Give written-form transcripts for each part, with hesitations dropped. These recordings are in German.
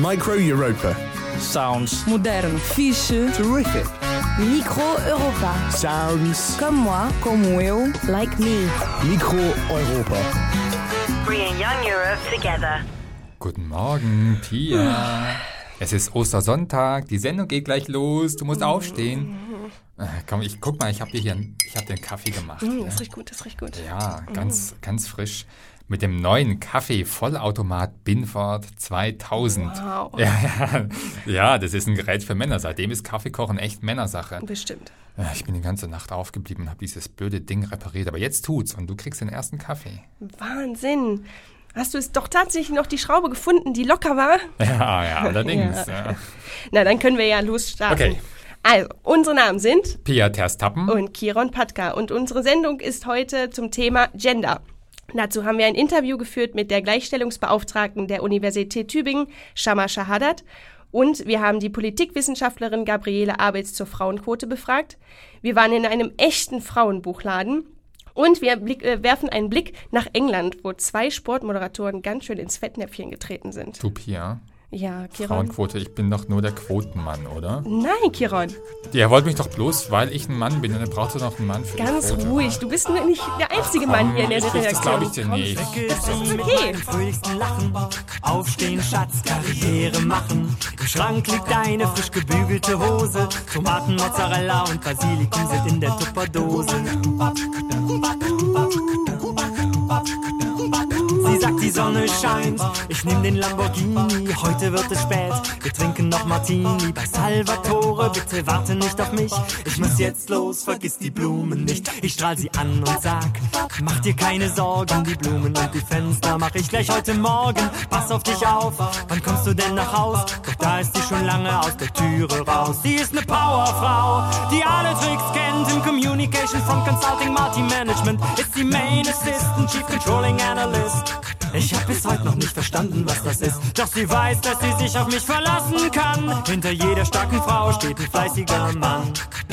Micro Europa. Sounds Modern. Fiche. Terrific. Micro Europa. Sounds. Comme moi, como eu, like me. Micro Europa. Bringing young Europe together. Guten Morgen, Pia. Es ist Ostersonntag, die Sendung geht gleich los, du musst aufstehen. Komm, guck mal, ich habe dir einen Kaffee gemacht. Das riecht gut, das riecht gut. Ja, ganz frisch. Mit dem neuen Kaffee-Vollautomat Binford 2000. Wow. Ja, das ist ein Gerät für Männer. Seitdem ist Kaffeekochen echt Männersache. Bestimmt. Ich bin die ganze Nacht aufgeblieben und habe dieses blöde Ding repariert. Aber jetzt tut's und du kriegst den ersten Kaffee. Wahnsinn. Hast du es doch tatsächlich noch die Schraube gefunden, die locker war? Ja, allerdings. Ja. Na, dann können wir ja losstarten. Okay. Also, unsere Namen sind Pia Terstappen und Kiron Patka. Und unsere Sendung ist heute zum Thema Gender. Dazu haben wir ein Interview geführt mit der Gleichstellungsbeauftragten der Universität Tübingen, Shama Shahadat. Und wir haben die Politikwissenschaftlerin Gabriele Abels zur Frauenquote befragt. Wir waren in einem echten Frauenbuchladen. Und wir werfen einen Blick nach England, wo 2 Sportmoderatoren ganz schön ins Fettnäpfchen getreten sind. Du, Pia. Ja, Kiron. Frauenquote, ich bin doch nur der Quotenmann, oder? Nein, Kiron. Ihr wollt mich doch bloß, weil ich ein Mann bin und dann braucht ihr noch einen Mann für Ganz die Quote. ruhig, du bist nur nicht der einzige Mann hier in der Redaktion. Das glaube ich dir nicht. Das ist okay. Fröhlichsten Lachen, aufstehen, Schatz, Karriere machen. Im Schrank liegt eine frisch gebügelte Hose. Tomaten, Mozzarella und Basilikum sind in der Tupperdose. Sie sagt, die Sonne scheint, ich nehm den Lamborghini, heute wird es spät, wir trinken noch Martini bei Salvatore, bitte warte nicht auf mich, ich muss jetzt los, vergiss die Blumen nicht, ich strahl sie an und sag, mach dir keine Sorgen, die Blumen und die Fenster mach ich gleich heute Morgen, pass auf dich auf, wann kommst du denn nach Haus, doch da ist sie schon lange aus der Türe raus, sie ist eine Powerfrau, die alle Tricks kennt, im Communication from Consulting Multi-Management, ist sie Main Assistant, Chief Controlling Analyst. Ich hab bis heute noch nicht verstanden, was das ist. Doch sie weiß, dass sie sich auf mich verlassen kann. Hinter jeder starken Frau steht ein fleißiger Mann.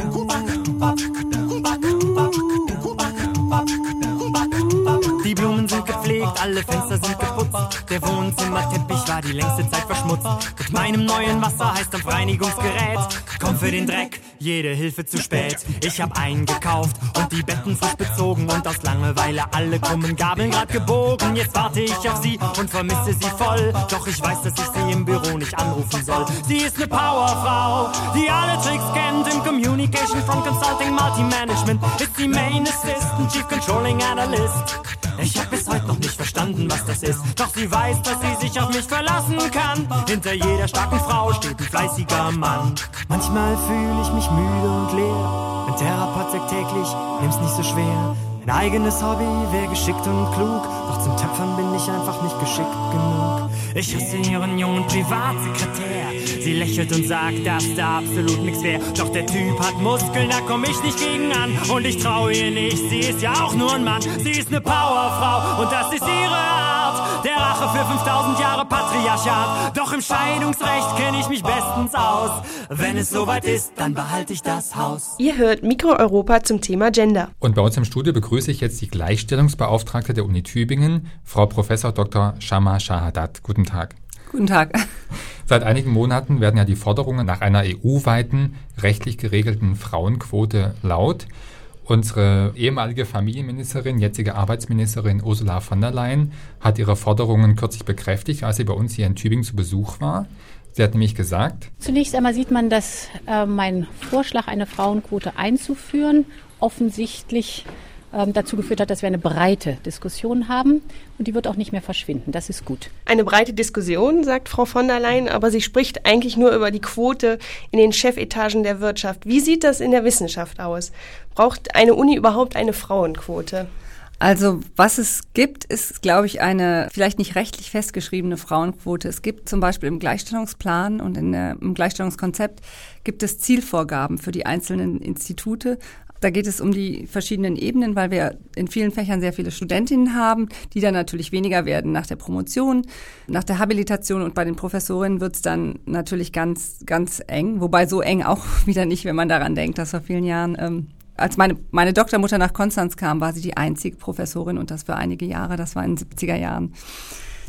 Die Blumen sind gepflegt, alle Fenster sind geputzt. Der Wohnzimmerteppich war die längste Zeit verschmutzt. Mit meinem neuen Wasser heißt am Reinigungsgerät, komm für den Dreck, jede Hilfe zu spät. Ich hab eingekauft und die Betten frisch bezogen und aus Langeweile alle krummen Gabeln grad gebogen. Jetzt warte ich auf sie und vermisse sie voll. Doch ich weiß, dass ich sie im Büro nicht anrufen soll. Sie ist eine Powerfrau, die alle Tricks kennt. Im Communication from Consulting Multi-Management ist sie Main Assistant, Chief Controlling Analyst. Ich hab bis heute noch nicht verstanden, was das ist. Doch sie weiß, dass sie sich auf mich verlassen kann. Hinter jeder starken Frau steht ein fleißiger Mann. Manchmal fühle ich mich müde und leer. Mein Therapeut sagt täglich, nimm's nicht so schwer. Mein eigenes Hobby wäre geschickt und klug. Doch zum Töpfern bin ich einfach nicht geschickt genug. Ich hasse ihren jungen Privatsekretär. Sie lächelt und sagt, dass da absolut nichts wäre. Doch der Typ hat Muskeln, da komm ich nicht gegen an. Und ich traue ihr nicht, sie ist ja auch nur ein Mann. Sie ist eine Powerfrau und das ist ihre Art. Der Rache für 5000 Jahre Patriarchat. Doch im Scheidungsrecht kenne ich mich bestens aus. Wenn es soweit ist, dann behalte ich das Haus. Ihr hört Mikro Europa zum Thema Gender. Und bei uns im Studio begrüße ich jetzt die Gleichstellungsbeauftragte der Uni Tübingen, Frau Prof. Dr. Shama Shahadat. Guten Tag. Guten Tag. Seit einigen Monaten werden ja die Forderungen nach einer EU-weiten, rechtlich geregelten Frauenquote laut. Unsere ehemalige Familienministerin, jetzige Arbeitsministerin Ursula von der Leyen hat ihre Forderungen kürzlich bekräftigt, als sie bei uns hier in Tübingen zu Besuch war. Sie hat nämlich gesagt: Zunächst einmal sieht man, dass mein Vorschlag, eine Frauenquote einzuführen, offensichtlich dazu geführt hat, dass wir eine breite Diskussion haben und die wird auch nicht mehr verschwinden. Das ist gut. Eine breite Diskussion, sagt Frau von der Leyen, aber sie spricht eigentlich nur über die Quote in den Chefetagen der Wirtschaft. Wie sieht das in der Wissenschaft aus? Braucht eine Uni überhaupt eine Frauenquote? Also was es gibt, ist, glaube ich, eine vielleicht nicht rechtlich festgeschriebene Frauenquote. Es gibt zum Beispiel im Gleichstellungsplan und im Gleichstellungskonzept gibt es Zielvorgaben für die einzelnen Institute. Da geht es um die verschiedenen Ebenen, weil wir in vielen Fächern sehr viele Studentinnen haben, die dann natürlich weniger werden nach der Promotion, nach der Habilitation, und bei den Professorinnen wird es dann natürlich ganz, ganz eng, wobei so eng auch wieder nicht, wenn man daran denkt, dass vor vielen Jahren, als meine Doktormutter nach Konstanz kam, war sie die einzige Professorin, und das für einige Jahre, das war in den 70er Jahren.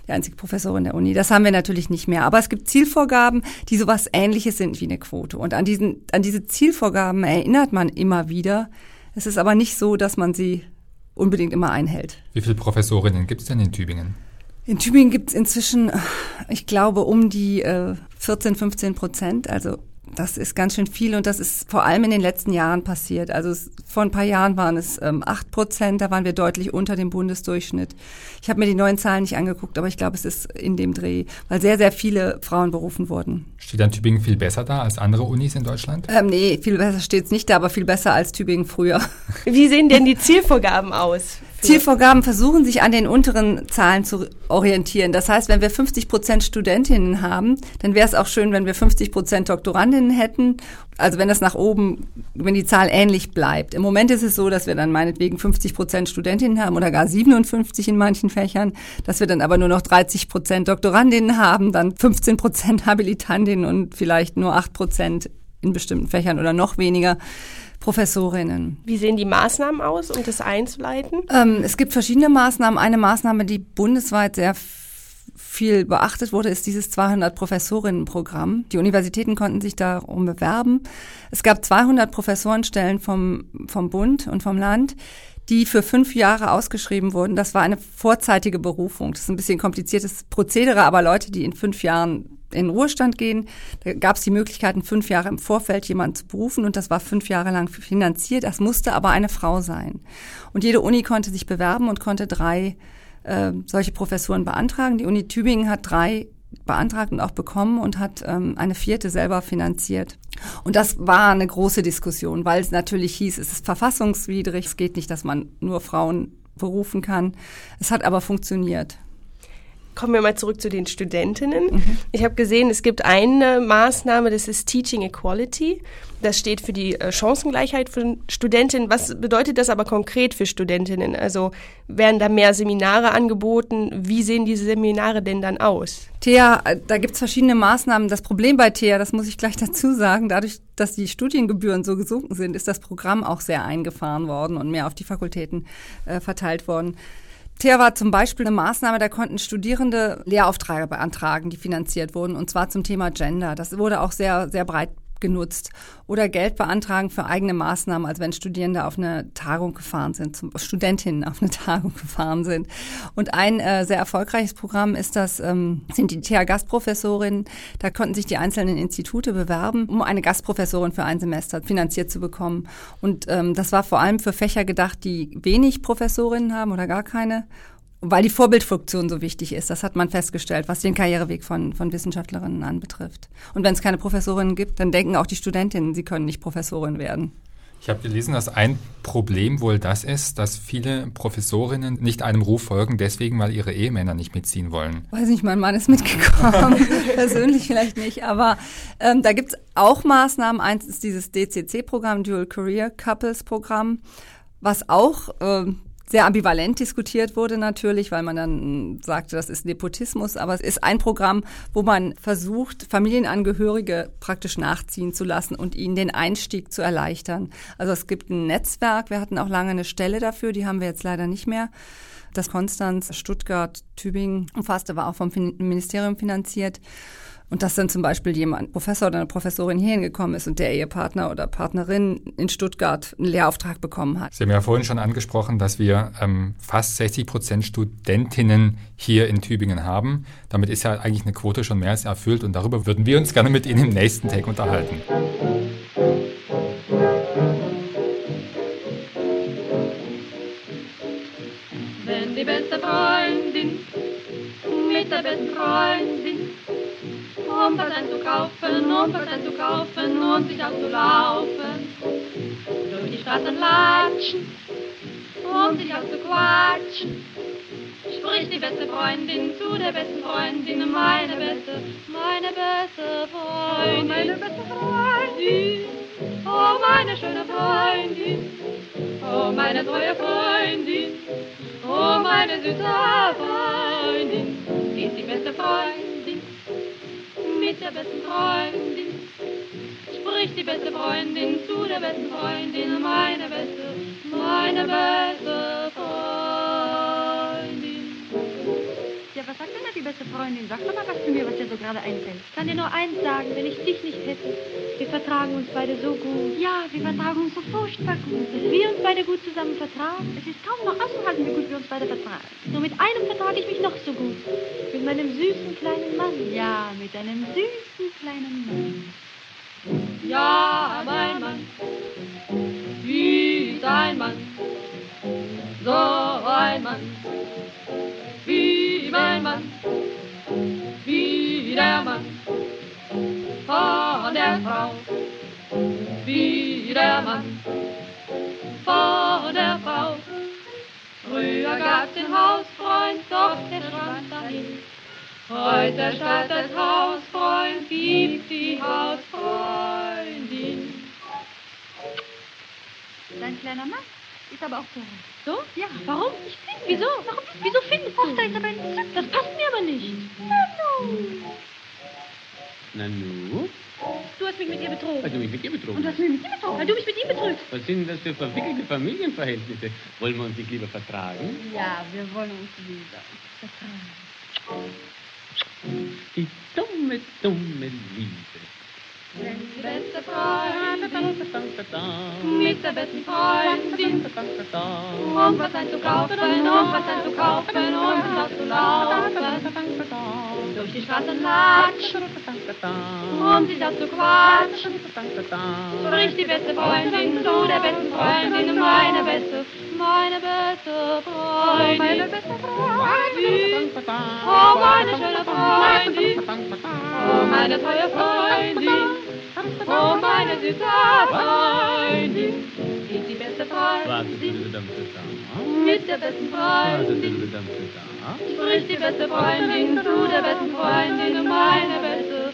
die einzige Professorin der Uni. Das haben wir natürlich nicht mehr. Aber es gibt Zielvorgaben, die sowas Ähnliches sind wie eine Quote. Und an diese Zielvorgaben erinnert man immer wieder. Es ist aber nicht so, dass man sie unbedingt immer einhält. Wie viele Professorinnen gibt es denn in Tübingen? In Tübingen gibt es inzwischen, ich glaube, um die 14-15%. Also das ist ganz schön viel und das ist vor allem in den letzten Jahren passiert. Also vor ein paar Jahren waren es 8%, da waren wir deutlich unter dem Bundesdurchschnitt. Ich habe mir die neuen Zahlen nicht angeguckt, aber ich glaube, es ist in dem Dreh, weil sehr, sehr viele Frauen berufen wurden. Steht dann Tübingen viel besser da als andere Unis in Deutschland? Nee, viel besser steht es nicht da, aber viel besser als Tübingen früher. Wie sehen denn die Zielvorgaben aus? Zielvorgaben versuchen sich an den unteren Zahlen zu orientieren. Das heißt, wenn wir 50% Studentinnen haben, dann wäre es auch schön, wenn wir 50% Doktorandinnen hätten. Also wenn das nach oben, wenn die Zahl ähnlich bleibt. Im Moment ist es so, dass wir dann meinetwegen 50% Studentinnen haben oder gar 57 in manchen Fächern, dass wir dann aber nur noch 30% Doktorandinnen haben, dann 15% Habilitantinnen und vielleicht nur 8% in bestimmten Fächern oder noch weniger Professorinnen. Wie sehen die Maßnahmen aus, um das einzuleiten? Es gibt verschiedene Maßnahmen. Eine Maßnahme, die bundesweit sehr viel beachtet wurde, ist dieses 200-Professorinnen-Programm. Die Universitäten konnten sich darum bewerben. Es gab 200 Professorenstellen vom Bund und vom Land, die für 5 Jahre ausgeschrieben wurden. Das war eine vorzeitige Berufung. Das ist ein bisschen kompliziertes Prozedere, aber Leute, die in 5 Jahren in Ruhestand gehen, da gab es die Möglichkeiten, 5 Jahre im Vorfeld jemanden zu berufen und das war 5 Jahre lang finanziert. Das musste aber eine Frau sein. Und jede Uni konnte sich bewerben und konnte 3 solche Professuren beantragen. Die Uni Tübingen hat 3 beantragt und auch bekommen und hat eine 4. selber finanziert. Und das war eine große Diskussion, weil es natürlich hieß, es ist verfassungswidrig, es geht nicht, dass man nur Frauen berufen kann. Es hat aber funktioniert. Kommen wir mal zurück zu den Studentinnen. Ich habe gesehen, es gibt eine Maßnahme, das ist Teaching Equality. Das steht für die Chancengleichheit von Studentinnen. Was bedeutet das aber konkret für Studentinnen? Also werden da mehr Seminare angeboten? Wie sehen diese Seminare denn dann aus? TEA, da gibt's verschiedene Maßnahmen. Das Problem bei TEA, das muss ich gleich dazu sagen, dadurch, dass die Studiengebühren so gesunken sind, ist das Programm auch sehr eingefahren worden und mehr auf die Fakultäten verteilt worden. TEA war zum Beispiel eine Maßnahme, da konnten Studierende Lehraufträge beantragen, die finanziert wurden, und zwar zum Thema Gender. Das wurde auch sehr, sehr breit genutzt. Oder Geld beantragen für eigene Maßnahmen, also wenn Studierende auf eine Tagung gefahren sind, Studentinnen auf eine Tagung gefahren sind. Und ein sehr erfolgreiches Programm ist das, sind die TEA-Gastprofessorinnen. Da konnten sich die einzelnen Institute bewerben, um eine Gastprofessorin für ein Semester finanziert zu bekommen. Und das war vor allem für Fächer gedacht, die wenig Professorinnen haben oder gar keine, weil die Vorbildfunktion so wichtig ist. Das hat man festgestellt, was den Karriereweg von Wissenschaftlerinnen anbetrifft. Und wenn es keine Professorinnen gibt, dann denken auch die Studentinnen, sie können nicht Professorin werden. Ich habe gelesen, dass ein Problem wohl das ist, dass viele Professorinnen nicht einem Ruf folgen, deswegen, weil ihre Ehemänner nicht mitziehen wollen. Weiß nicht, mein Mann ist mitgekommen, persönlich vielleicht nicht, aber da gibt's auch Maßnahmen. Eins ist dieses DCC-Programm, Dual Career Couples Programm, was auch sehr ambivalent diskutiert wurde natürlich, weil man dann sagte, das ist Nepotismus, aber es ist ein Programm, wo man versucht, Familienangehörige praktisch nachziehen zu lassen und ihnen den Einstieg zu erleichtern. Also es gibt ein Netzwerk, wir hatten auch lange eine Stelle dafür, die haben wir jetzt leider nicht mehr. Das Konstanz, Stuttgart, Tübingen umfasste, war auch vom Ministerium finanziert. Und dass dann zum Beispiel jemand, Professor oder eine Professorin hier hingekommen ist und der Ehepartner oder Partnerin in Stuttgart einen Lehrauftrag bekommen hat. Sie haben ja vorhin schon angesprochen, dass wir fast 60% Studentinnen hier in Tübingen haben. Damit ist ja eigentlich eine Quote schon mehr als erfüllt und darüber würden wir uns gerne mit Ihnen im nächsten Take unterhalten. Wenn die beste Freundin mit der besten Freundin um was einzukaufen und sich auszulaufen, durch die Straßen latschen, um sich auszuquatschen, spricht die beste Freundin zu der besten Freundin, meine beste Freundin, oh meine schöne Freundin, oh meine treue Freundin, oh meine süße Freundin, sie ist die beste Freundin. Mit der besten Freundin spricht die beste Freundin zu der besten Freundin, meine beste Freundin. Ja, was sagt denn da die beste Freundin. Sag doch mal was zu mir, was dir so gerade einfällt. Ich kann dir nur eins sagen, wenn ich dich nicht hätte. Wir vertragen uns beide so gut. Ja, wir vertragen uns so furchtbar gut. Dass wir uns beide gut zusammen vertragen. Es ist kaum noch auszuhalten, wie gut wir uns beide vertragen. Nur mit einem vertrage ich mich noch so gut. Mit meinem süßen kleinen Mann. Ja, mit einem süßen kleinen Mann. Ja, mein Mann. Wie ein Mann. So ein Mann. Wie mein Mann. Wie der Mann. Von der Frau. Wie der Mann. Von der Frau. Früher gab's den Hausfreund, doch der schwand dahin. Heute statt des Hausfreund gibt die Hausfreundin. Dein kleiner Mann ist aber auch zu Hause. So? Ja. Warum? Ich finde. Wieso? Wieso findest du? Da ist aber entzückt. Das passt mir aber nicht. Nanu? Du hast mich mit ihr betrogen. Weil du mich mit ihr betrogen Und du hast mich mit ihm betrogen. Weil du mich mit ihm betrügst. Was sind das für verwickelte Familienverhältnisse? Wollen wir uns nicht lieber vertragen? Ja, wir wollen uns wieder vertragen. Die dumme, dumme Liebe. Wenn die beste Freundin mit der besten Freundin um was einzukaufen, um was einzukaufen und hinauszulaufen, durch die Straßen latschen, um sich auszuquatschen, spricht die beste Freundin zu der besten Freundin, meine beste Freundin, oh meine schöne Freundin, oh meine treue Freundin, oh meine süße Freundin, ist die beste Freundin, mit der besten Freundin, spricht die beste Freundin zu der besten Freundin, meine beste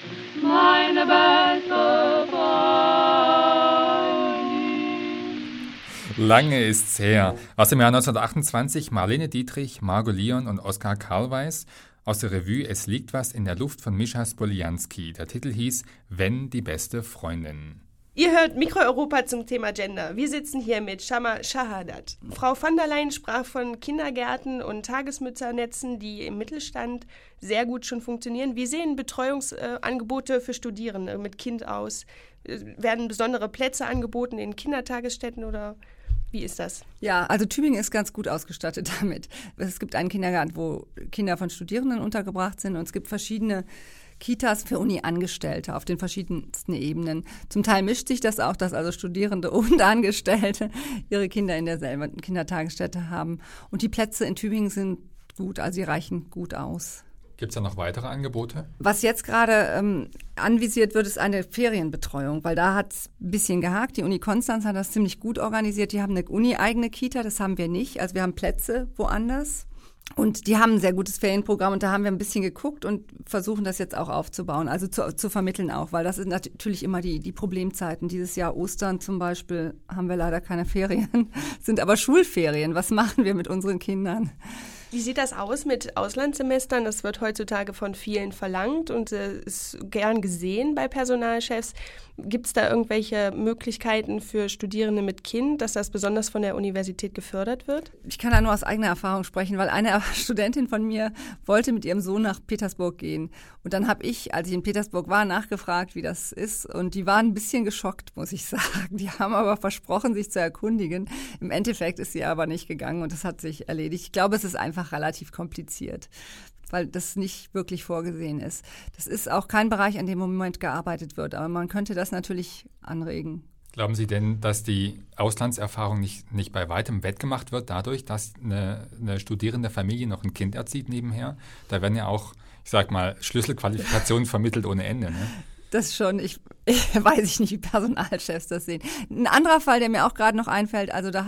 Freundin. Lange ist's her. Aus dem Jahr 1928 Marlene Dietrich, Margot Leon und Oskar Karlweis. Aus der Revue Es liegt was in der Luft von Mischa Spolianski. Der Titel hieß Wenn die beste Freundin. Ihr hört Mikro-Europa zum Thema Gender. Wir sitzen hier mit Shama Shahadat. Frau von der Leyen sprach von Kindergärten und Tagesmütternetzen, die im Mittelstand sehr gut schon funktionieren. Wie sehen Betreuungsangebote für Studierende mit Kind aus? Werden besondere Plätze angeboten in Kindertagesstätten oder wie ist das? Ja, also Tübingen ist ganz gut ausgestattet damit. Es gibt einen Kindergarten, wo Kinder von Studierenden untergebracht sind und es gibt verschiedene Kitas für Uni-Angestellte auf den verschiedensten Ebenen. Zum Teil mischt sich das auch, dass also Studierende und Angestellte ihre Kinder in derselben Kindertagesstätte haben. Und die Plätze in Tübingen sind gut, also sie reichen gut aus. Gibt es da noch weitere Angebote? Was jetzt gerade anvisiert wird, ist eine Ferienbetreuung, weil da hat es ein bisschen gehakt. Die Uni Konstanz hat das ziemlich gut organisiert. Die haben eine Uni-eigene Kita, das haben wir nicht. Also wir haben Plätze woanders. Und die haben ein sehr gutes Ferienprogramm und da haben wir ein bisschen geguckt und versuchen das jetzt auch aufzubauen, also zu vermitteln auch, weil das sind natürlich immer die Problemzeiten. Dieses Jahr Ostern zum Beispiel haben wir leider keine Ferien, sind aber Schulferien. Was machen wir mit unseren Kindern? Wie sieht das aus mit Auslandssemestern? Das wird heutzutage von vielen verlangt und ist gern gesehen bei Personalchefs. Gibt es da irgendwelche Möglichkeiten für Studierende mit Kind, dass das besonders von der Universität gefördert wird? Ich kann da nur aus eigener Erfahrung sprechen, weil eine Studentin von mir wollte mit ihrem Sohn nach Petersburg gehen. Und dann habe ich, als ich in Petersburg war, nachgefragt, wie das ist. Und die waren ein bisschen geschockt, muss ich sagen. Die haben aber versprochen, sich zu erkundigen. Im Endeffekt ist sie aber nicht gegangen und das hat sich erledigt. Ich glaube, es ist einfach relativ kompliziert, weil das nicht wirklich vorgesehen ist. Das ist auch kein Bereich, an dem im Moment gearbeitet wird, aber man könnte das natürlich anregen. Glauben Sie denn, dass die Auslandserfahrung nicht bei weitem wettgemacht wird dadurch, dass eine studierende Familie noch ein Kind erzieht nebenher? Da werden ja auch, ich sag mal, Schlüsselqualifikationen vermittelt ohne Ende, ne? Das schon. Ich weiß nicht, wie Personalchefs das sehen. Ein anderer Fall, der mir auch gerade noch einfällt, also das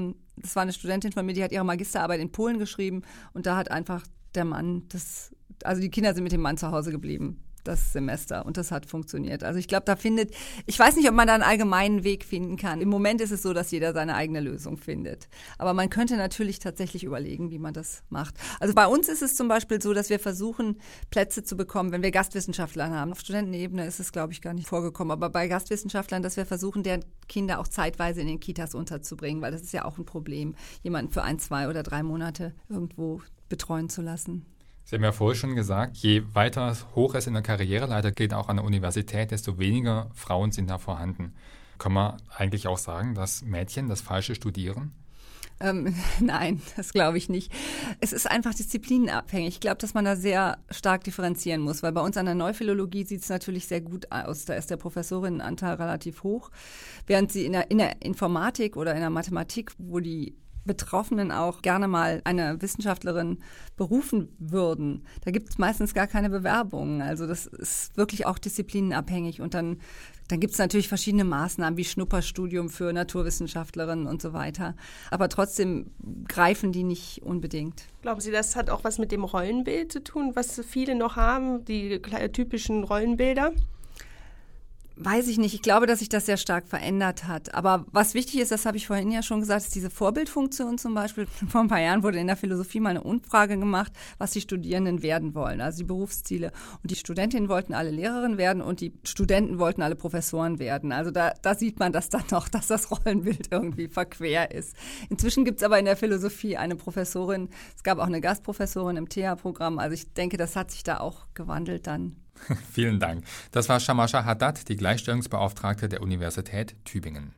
war eine Studentin von mir, die hat ihre Magisterarbeit in Polen geschrieben und da hat einfach der Mann also die Kinder sind mit dem Mann zu Hause geblieben, das Semester, und das hat funktioniert. Also ich glaube, ich weiß nicht, ob man da einen allgemeinen Weg finden kann. Im Moment ist es so, dass jeder seine eigene Lösung findet. Aber man könnte natürlich tatsächlich überlegen, wie man das macht. Also bei uns ist es zum Beispiel so, dass wir versuchen, Plätze zu bekommen, wenn wir Gastwissenschaftler haben. Auf Studentenebene ist es, glaube ich, gar nicht vorgekommen. Aber bei Gastwissenschaftlern, dass wir versuchen, deren Kinder auch zeitweise in den Kitas unterzubringen, weil das ist ja auch ein Problem, jemanden für 1, 2 oder 3 Monate irgendwo betreuen zu lassen. Sie haben ja vorher schon gesagt, je weiter hoch es in der Karriereleiter geht, auch an der Universität, desto weniger Frauen sind da vorhanden. Kann man eigentlich auch sagen, dass Mädchen das Falsche studieren? Nein, das glaube ich nicht. Es ist einfach disziplinenabhängig. Ich glaube, dass man da sehr stark differenzieren muss, weil bei uns an der Neuphilologie sieht es natürlich sehr gut aus. Da ist der Professorinnenanteil relativ hoch, während sie in der Informatik oder in der Mathematik, wo die Betroffenen auch gerne mal eine Wissenschaftlerin berufen würden. Da gibt es meistens gar keine Bewerbungen. Also das ist wirklich auch disziplinenabhängig. Und dann gibt es natürlich verschiedene Maßnahmen wie Schnupperstudium für Naturwissenschaftlerinnen und so weiter. Aber trotzdem greifen die nicht unbedingt. Glauben Sie, das hat auch was mit dem Rollenbild zu tun, was viele noch haben, die typischen Rollenbilder? Weiß ich nicht. Ich glaube, dass sich das sehr stark verändert hat. Aber was wichtig ist, das habe ich vorhin ja schon gesagt, ist diese Vorbildfunktion zum Beispiel. Vor ein paar Jahren wurde in der Philosophie mal eine Umfrage gemacht, was die Studierenden werden wollen, also die Berufsziele. Und die Studentinnen wollten alle Lehrerin werden und die Studenten wollten alle Professoren werden. Also da sieht man das dann noch, dass das Rollenbild irgendwie verquer ist. Inzwischen gibt es aber in der Philosophie eine Professorin. Es gab auch eine Gastprofessorin im TH-Programm. Also ich denke, das hat sich da auch gewandelt dann. Vielen Dank. Das war Shama Shahadat, die Gleichstellungsbeauftragte der Universität Tübingen.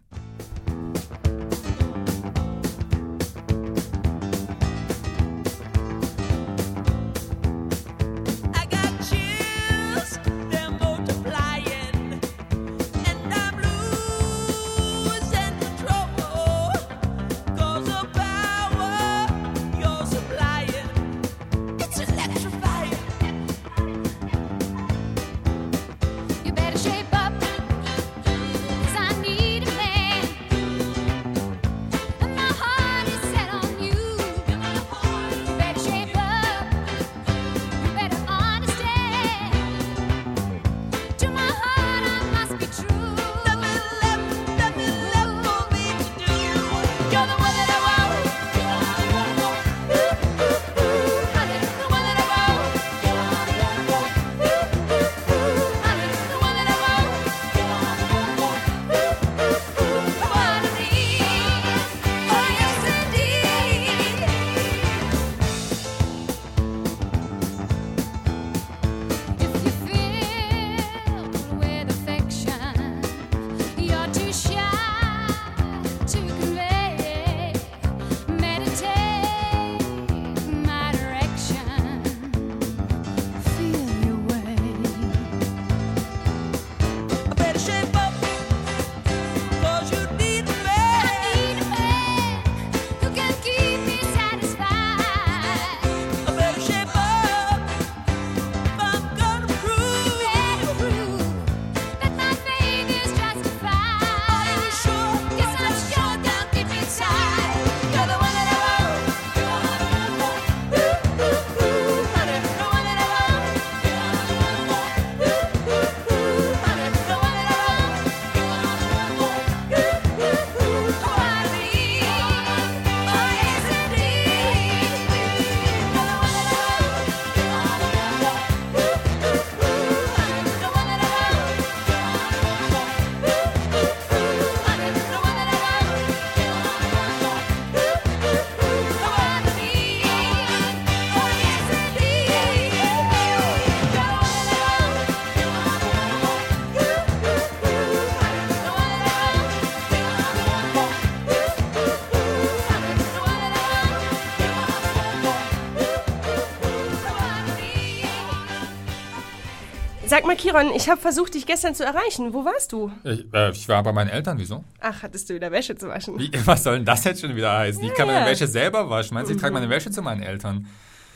Sag mal, Kiron, ich habe versucht, dich gestern zu erreichen. Wo warst du? Ich war bei meinen Eltern, wieso? Ach, hattest du wieder Wäsche zu waschen? Was soll denn das jetzt schon wieder heißen? Ich kann meine Wäsche selber waschen. Meinst du, ich trage meine Wäsche zu meinen Eltern?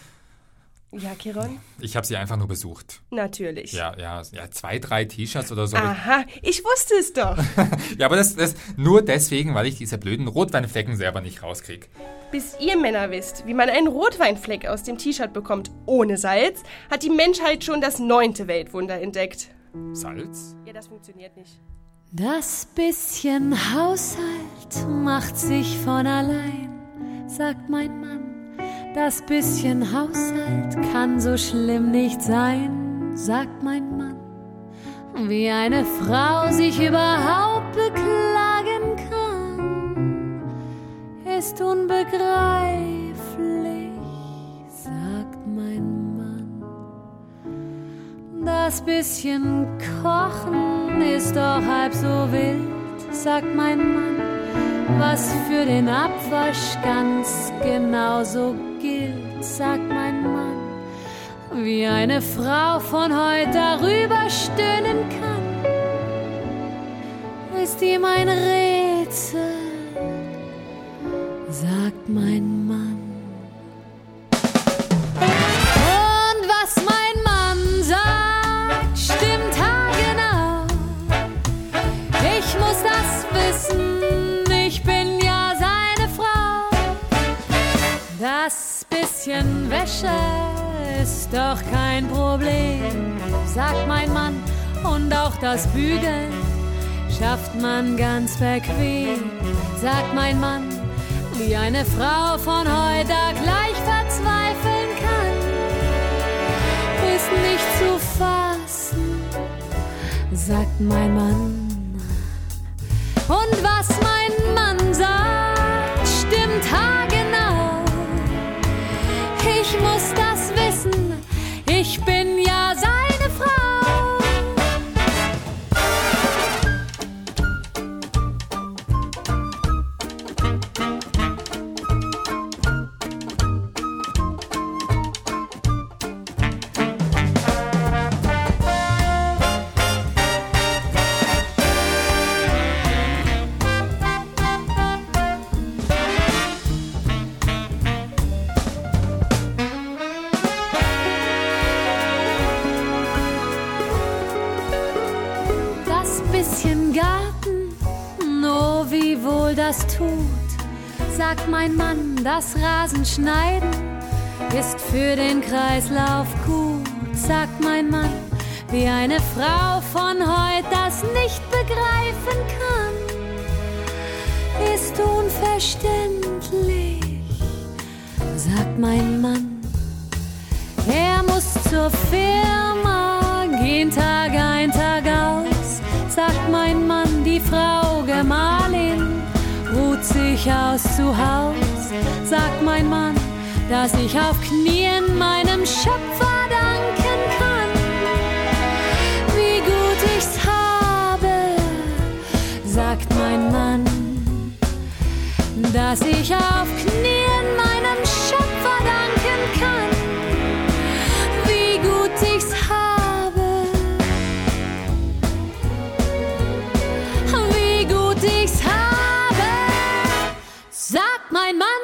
Ja, Kiron? Ich habe sie einfach nur besucht. Natürlich. Ja, 2, 3 T-Shirts oder so. Aha, ich wusste es doch. Ja, aber das nur deswegen, weil ich diese blöden Rotweinflecken selber nicht rauskriege. Bis ihr Männer wisst, wie man einen Rotweinfleck aus dem T-Shirt bekommt ohne Salz, hat die Menschheit schon das 9. Weltwunder entdeckt. Salz? Ja, das funktioniert nicht. Das bisschen Haushalt macht sich von allein, sagt mein Mann. Das bisschen Haushalt kann so schlimm nicht sein, sagt mein Mann. Wie eine Frau sich überhaupt beklagen kann, ist unbegreiflich, sagt mein Mann. das bisschen Kochen ist doch halb so wild, sagt mein Mann, was für den Abwasch ganz genauso gilt, sagt mein Mann, wie eine Frau von heute darüber stöhnen kann, ist ihm ein Rätsel, sagt mein Mann. Und was mein Mann sagt, stimmt haargenau. Ich muss das wissen, ich bin ja seine Frau. Das bisschen Wäsche ist doch kein Problem, sagt mein Mann, und auch das Bügeln schafft man ganz bequem, sagt mein Mann, wie eine Frau von heute gleich verzweifeln kann, ist nicht zu fassen, sagt mein Mann. Und was mein Mann sagt, stimmt haargenau. Ich muss das wissen, ich bin ja seine Frau. Das tut, sagt mein Mann, das Rasenschneiden ist für den Kreislauf gut, sagt mein Mann, wie eine Frau von heute das nicht begreifen kann, ist unverständlich, sagt mein Mann. Er muss zur Firma gehen, Tag ein, Tag aus, sagt mein Mann, die Frau Gemahlin ruht sich aus zu Haus, sagt mein Mann, dass ich auf Knien meinem Schöpfer danken kann. Wie gut ich's habe, sagt mein Mann, dass ich auf Knien meinem Schöpfer danken kann. Wie gut ich's habe, wie gut ich's habe, sagt mein Mann.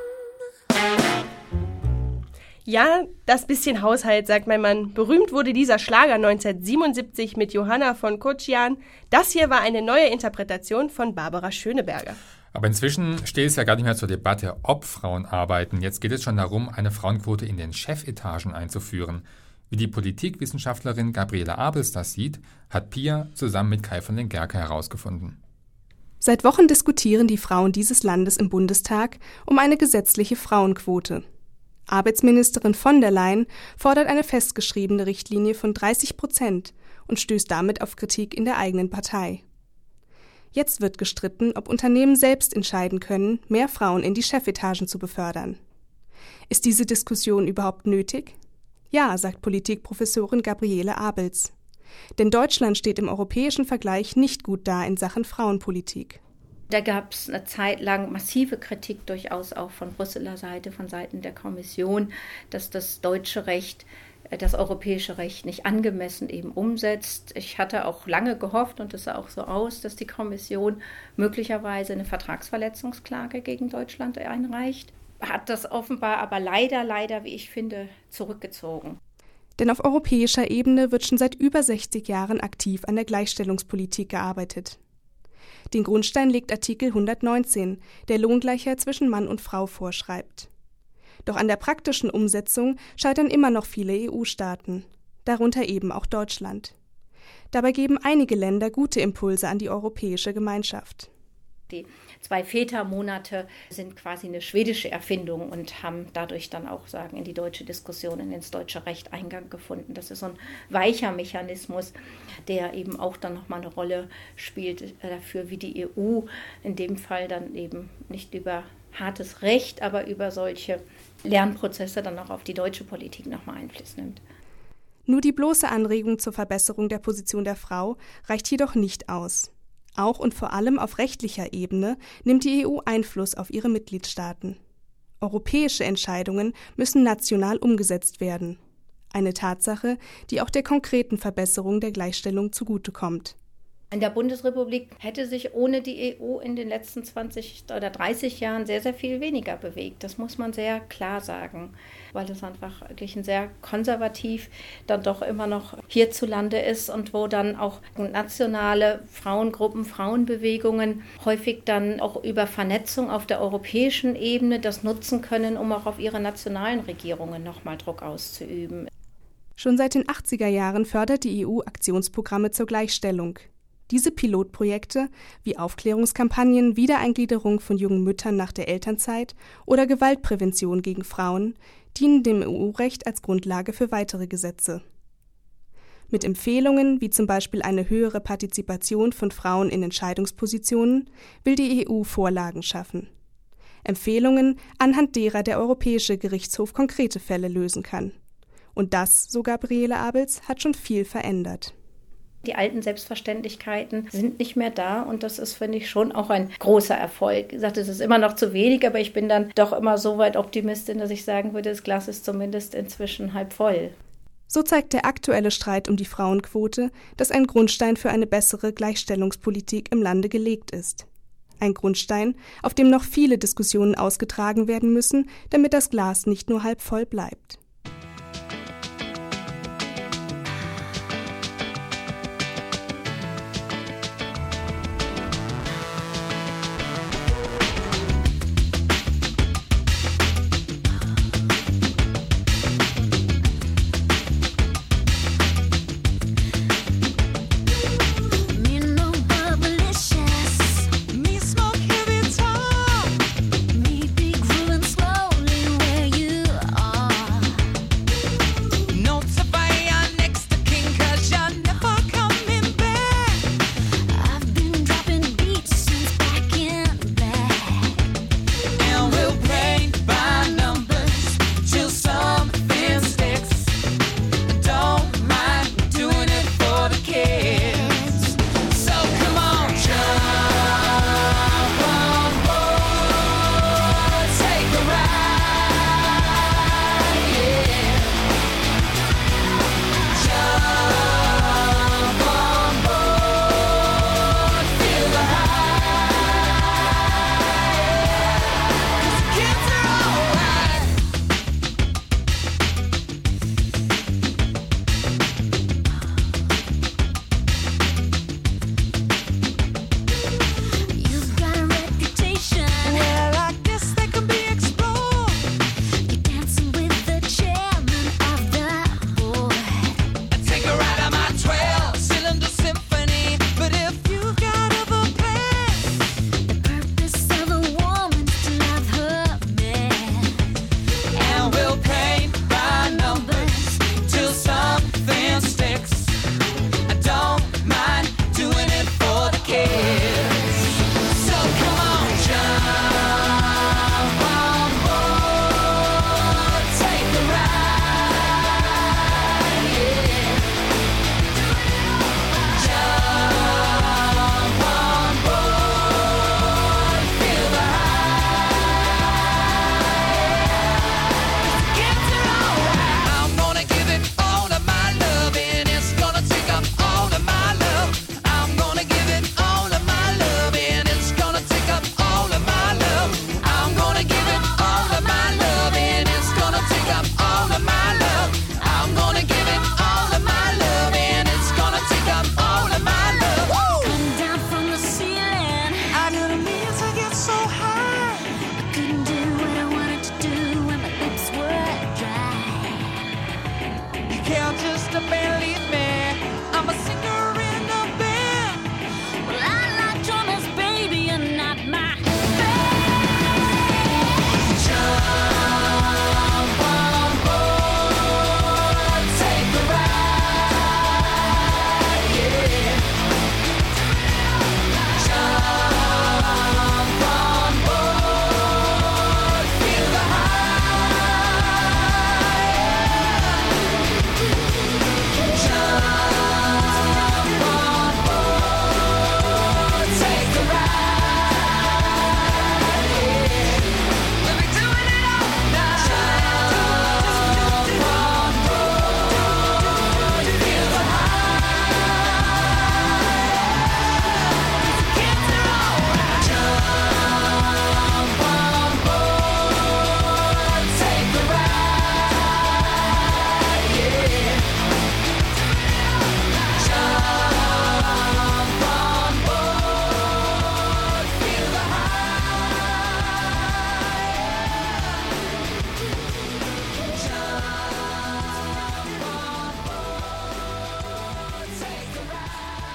Ja, das bisschen Haushalt, sagt mein Mann. Berühmt wurde dieser Schlager 1977 mit Johanna von Kocian. Das hier war eine neue Interpretation von Barbara Schöneberger. Aber inzwischen steht es ja gar nicht mehr zur Debatte, ob Frauen arbeiten. Jetzt geht es schon darum, eine Frauenquote in den Chefetagen einzuführen. Wie die Politikwissenschaftlerin Gabriele Abels das sieht, hat Pia zusammen mit Kai von den Gerke herausgefunden. Seit Wochen diskutieren die Frauen dieses Landes im Bundestag um eine gesetzliche Frauenquote. Arbeitsministerin von der Leyen fordert eine festgeschriebene Richtlinie von 30% und stößt damit auf Kritik in der eigenen Partei. Jetzt wird gestritten, ob Unternehmen selbst entscheiden können, mehr Frauen in die Chefetagen zu befördern. Ist diese Diskussion überhaupt nötig? Ja, sagt Politikprofessorin Gabriele Abels. Denn Deutschland steht im europäischen Vergleich nicht gut da in Sachen Frauenpolitik. Da gab es eine Zeit lang massive Kritik, durchaus auch von Brüsseler Seite, von Seiten der Kommission, dass das deutsche Recht, das europäische Recht nicht angemessen eben umsetzt. Ich hatte auch lange gehofft, und es sah auch so aus, dass die Kommission möglicherweise eine Vertragsverletzungsklage gegen Deutschland einreicht. Hat das offenbar aber leider, wie ich finde, zurückgezogen. Denn auf europäischer Ebene wird schon seit über 60 Jahren aktiv an der Gleichstellungspolitik gearbeitet. Den Grundstein legt Artikel 119, der Lohngleichheit zwischen Mann und Frau vorschreibt. Doch an der praktischen Umsetzung scheitern immer noch viele EU-Staaten, darunter eben auch Deutschland. Dabei geben einige Länder gute Impulse an die europäische Gemeinschaft. Die 2 Vätermonate sind quasi eine schwedische Erfindung und haben dadurch dann auch in die deutsche Diskussion, ins deutsche Recht Eingang gefunden. Das ist so ein weicher Mechanismus, der eben auch dann nochmal eine Rolle spielt dafür, wie die EU in dem Fall dann eben nicht über hartes Recht, aber über solche Lernprozesse dann auch auf die deutsche Politik nochmal Einfluss nimmt. Nur die bloße Anregung zur Verbesserung der Position der Frau reicht jedoch nicht aus. Auch und vor allem auf rechtlicher Ebene nimmt die EU Einfluss auf ihre Mitgliedstaaten. Europäische Entscheidungen müssen national umgesetzt werden. Eine Tatsache, die auch der konkreten Verbesserung der Gleichstellung zugutekommt. In der Bundesrepublik hätte sich ohne die EU in den letzten 20 oder 30 Jahren sehr, sehr viel weniger bewegt. Das muss man sehr klar sagen, weil es einfach wirklich ein sehr konservativ dann doch immer noch hierzulande ist und wo dann auch nationale Frauengruppen, Frauenbewegungen häufig dann auch über Vernetzung auf der europäischen Ebene das nutzen können, um auch auf ihre nationalen Regierungen nochmal Druck auszuüben. Schon seit den 80er Jahren fördert die EU Aktionsprogramme zur Gleichstellung. Diese Pilotprojekte, wie Aufklärungskampagnen, Wiedereingliederung von jungen Müttern nach der Elternzeit oder Gewaltprävention gegen Frauen, dienen dem EU-Recht als Grundlage für weitere Gesetze. Mit Empfehlungen, wie zum Beispiel eine höhere Partizipation von Frauen in Entscheidungspositionen, will die EU Vorlagen schaffen. Empfehlungen, anhand derer der Europäische Gerichtshof konkrete Fälle lösen kann. Und das, so Gabriele Abels, hat schon viel verändert. Die alten Selbstverständlichkeiten sind nicht mehr da und das ist, finde ich, schon auch ein großer Erfolg. Ich sagte, es ist immer noch zu wenig, aber ich bin dann doch immer so weit Optimistin, dass ich sagen würde, das Glas ist zumindest inzwischen halb voll. So zeigt der aktuelle Streit um die Frauenquote, dass ein Grundstein für eine bessere Gleichstellungspolitik im Lande gelegt ist. Ein Grundstein, auf dem noch viele Diskussionen ausgetragen werden müssen, damit das Glas nicht nur halb voll bleibt.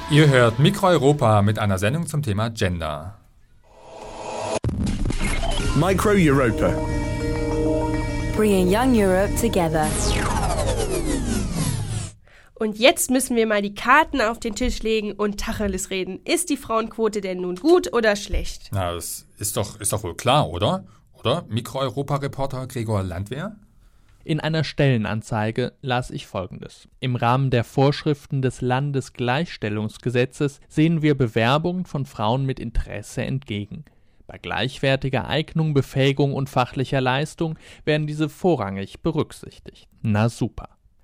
Ihr hört Mikro Europa mit einer Sendung zum Thema Gender. Micro Europa. Bringing Young Europe together. Und jetzt müssen wir mal die Karten auf den Tisch legen und Tacheles reden. Ist die Frauenquote denn nun gut oder schlecht? Na, das ist doch wohl klar, oder? Oder, Mikro-Europa-Reporter Gregor Landwehr? In einer Stellenanzeige las ich Folgendes. Im Rahmen der Vorschriften des Landesgleichstellungsgesetzes sehen wir Bewerbungen von Frauen mit Interesse entgegen. Bei gleichwertiger Eignung, Befähigung und fachlicher Leistung werden diese vorrangig berücksichtigt. Na super.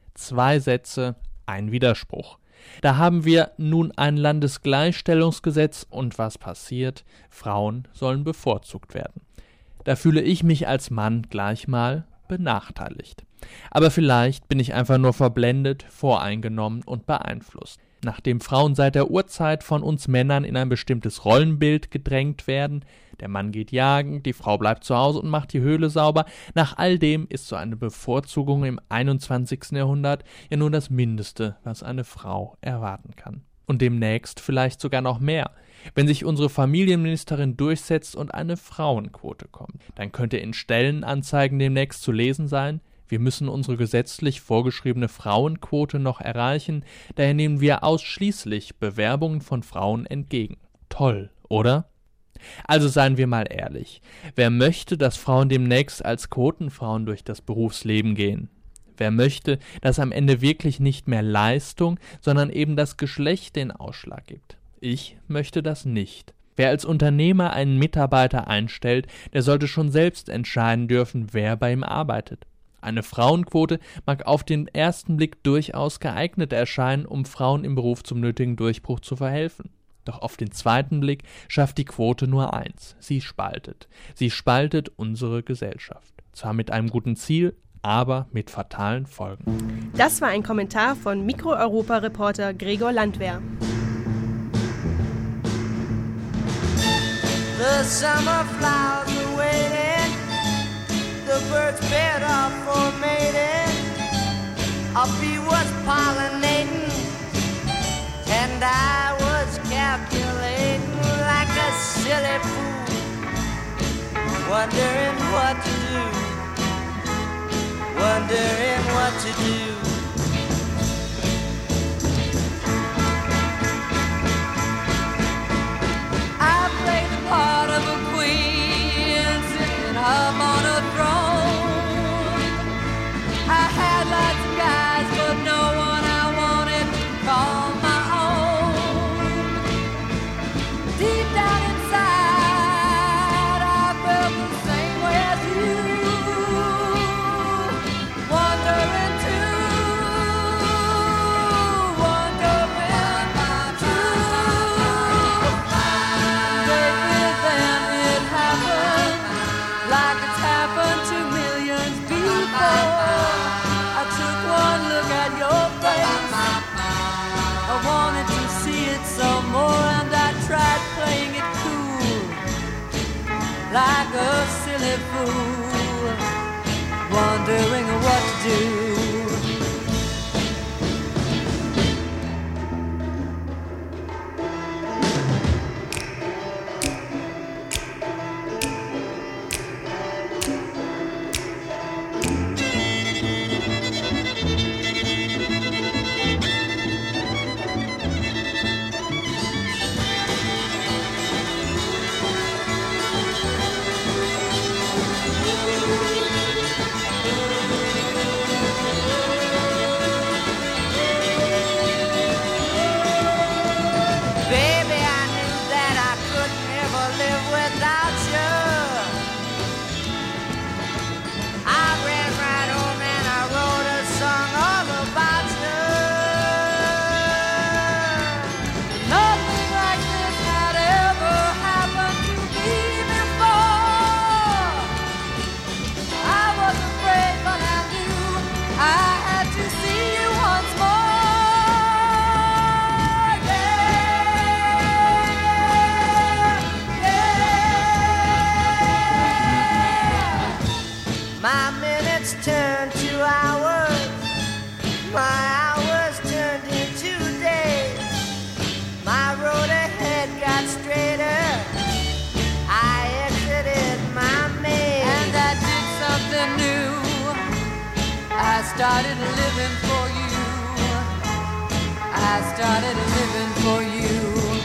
2 Sätze, ein Widerspruch. Da haben wir nun ein Landesgleichstellungsgesetz und was passiert? Frauen sollen bevorzugt werden. Da fühle ich mich als Mann gleich mal benachteiligt. Aber vielleicht bin ich einfach nur verblendet, voreingenommen und beeinflusst. Nachdem Frauen seit der Urzeit von uns Männern in ein bestimmtes Rollenbild gedrängt werden, der Mann geht jagen, die Frau bleibt zu Hause und macht die Höhle sauber, nach all dem ist so eine Bevorzugung im 21. Jahrhundert ja nur das Mindeste, was eine Frau erwarten kann. Und demnächst vielleicht sogar noch mehr. Wenn sich unsere Familienministerin durchsetzt und eine Frauenquote kommt, dann könnte in Stellenanzeigen demnächst zu lesen sein: Wir müssen unsere gesetzlich vorgeschriebene Frauenquote noch erreichen, daher nehmen wir ausschließlich Bewerbungen von Frauen entgegen. Toll, oder? Also seien wir mal ehrlich, wer möchte, dass Frauen demnächst als Quotenfrauen durch das Berufsleben gehen? Wer möchte, dass am Ende wirklich nicht mehr Leistung, sondern eben das Geschlecht den Ausschlag gibt? Ich möchte das nicht. Wer als Unternehmer einen Mitarbeiter einstellt, der sollte schon selbst entscheiden dürfen, wer bei ihm arbeitet. Eine Frauenquote mag auf den ersten Blick durchaus geeignet erscheinen, um Frauen im Beruf zum nötigen Durchbruch zu verhelfen. Doch auf den zweiten Blick schafft die Quote nur eins: sie spaltet. Sie spaltet unsere Gesellschaft. Zwar mit einem guten Ziel, aber mit fatalen Folgen. Das war ein Kommentar von Mikro-Europa-Reporter Gregor Landwehr. The summer flowers are waiting, the birds bed off for mating, a bee was pollinating, and I was calculating like a silly fool, wondering what to do, wondering what to do. I played the part of a queen, sitting up on a throne. I had lots of guys, but no one I wanted to call my own. Deep down inside, I felt the same way as you, wondering too, wondering too. Maybe then it happened, like it's happened to millions before. I took one look at your face, I wanted to see it some more, and I tried playing it cool, like a silly fool, wondering what to do. started living for you. I started living for you.